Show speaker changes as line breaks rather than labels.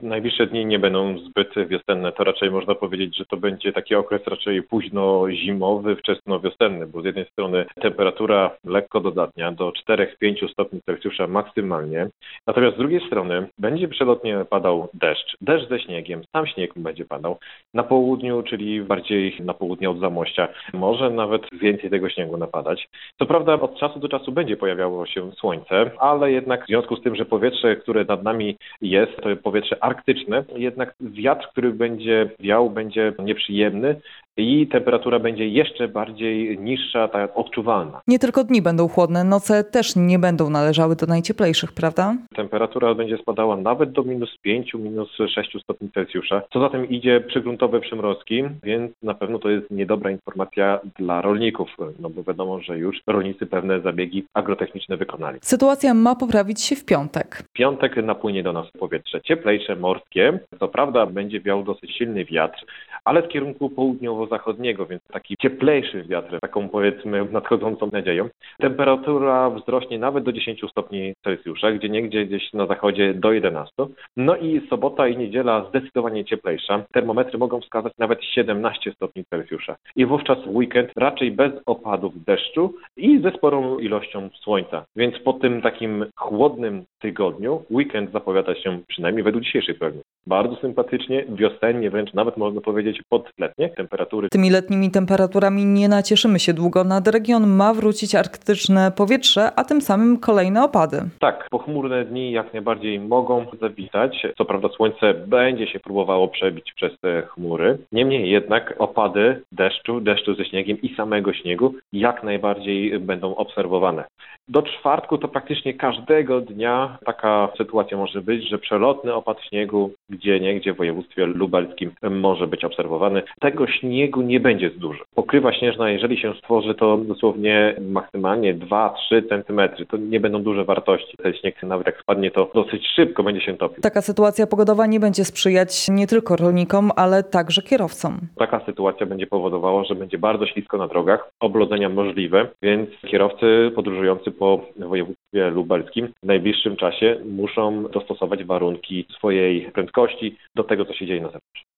Najbliższe dni nie będą zbyt wiosenne, to raczej można powiedzieć, że to będzie taki okres raczej późno zimowy, wczesnowiosenny, bo z jednej strony temperatura lekko dodatnia do 4-5 stopni Celsjusza maksymalnie, natomiast z drugiej strony będzie przelotnie padał deszcz ze śniegiem, sam śnieg będzie padał na południu, czyli bardziej na południe od Zamościa, może nawet więcej tego śniegu napadać. Co prawda od czasu do czasu będzie pojawiało się słońce, ale jednak w związku z tym, że powietrze, które nad nami jest, to powietrze arktyczne, jednak wiatr, który będzie wiał, będzie nieprzyjemny i temperatura będzie jeszcze bardziej niższa, tak odczuwalna.
Nie tylko dni będą chłodne, noce też nie będą należały do najcieplejszych, prawda?
Temperatura będzie spadała nawet do -5, -6 stopni Celsjusza. Co za tym idzie przygruntowe przymrozki, więc na pewno to jest niedobra informacja dla rolników, no bo wiadomo, że już rolnicy pewne zabiegi agrotechniczne wykonali.
Sytuacja ma poprawić się w piątek.
W piątek napłynie do nas powietrze cieplejsze, morskie. Co prawda będzie wiał dosyć silny wiatr, ale w kierunku południowo-zachodniego, więc taki cieplejszy wiatr, taką powiedzmy nadchodzącą nadzieją. Temperatura wzrośnie nawet do 10 stopni Celsjusza, gdzieniegdzie gdzieś na zachodzie do 11. No i sobota i niedziela zdecydowanie cieplejsza. Termometry mogą wskazać nawet 17 stopni Celsjusza. I wówczas weekend raczej bez opadów deszczu i ze sporą ilością słońca. Więc po tym takim chłodnym tygodniu weekend zapowiada się przynajmniej według dzisiejszych prognoz bardzo sympatycznie, wiosennie, wręcz nawet można powiedzieć podletnie temperatury.
Tymi letnimi temperaturami nie nacieszymy się długo. Nad region ma wrócić arktyczne powietrze, a tym samym kolejne opady.
Tak, pochmurne dni jak najbardziej mogą zawitać. Co prawda słońce będzie się próbowało przebić przez te chmury. Niemniej jednak opady deszczu ze śniegiem i samego śniegu jak najbardziej będą obserwowane. Do czwartku to praktycznie każdego dnia taka sytuacja może być, że przelotny opad śniegu gdzieniegdzie w województwie lubelskim może być obserwowany. Tego śniegu nie będzie dużo. Pokrywa śnieżna, jeżeli się stworzy, to dosłownie maksymalnie 2-3 cm. To nie będą duże wartości. Ten śnieg nawet jak spadnie, to dosyć szybko będzie się topił.
Taka sytuacja pogodowa nie będzie sprzyjać nie tylko rolnikom, ale także kierowcom.
Taka sytuacja będzie powodowała, że będzie bardzo ślisko na drogach, oblodzenia możliwe, więc kierowcy podróżujący po województwie lubelskim w najbliższym czasie muszą dostosować warunki swojej prędkości do tego, co się dzieje na zewnątrz.